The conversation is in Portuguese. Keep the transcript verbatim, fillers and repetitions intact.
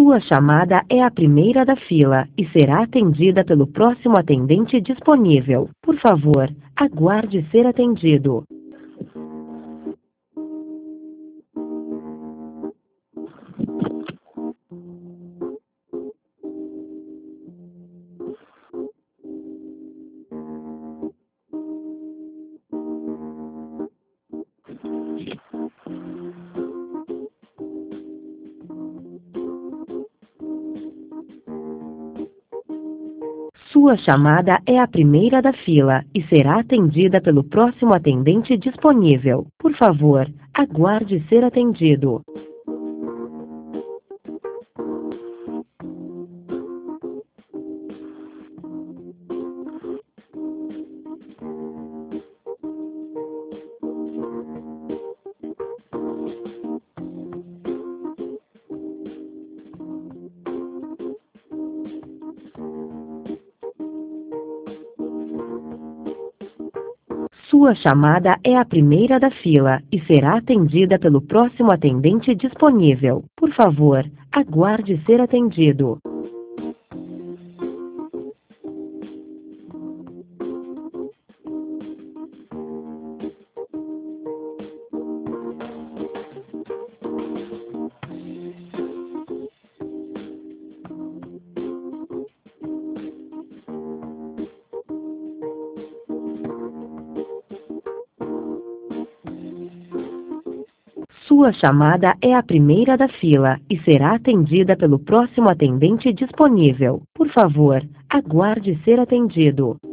Sua chamada é a primeira da fila e será atendida pelo próximo atendente disponível. Por favor, aguarde ser atendido. Sua chamada é a primeira da fila e será atendida pelo próximo atendente disponível. Por favor, aguarde ser atendido. Sua chamada é a primeira da fila e será atendida pelo próximo atendente disponível. Por favor, aguarde ser atendido. Sua chamada é a primeira da fila e será atendida pelo próximo atendente disponível. Por favor, aguarde ser atendido.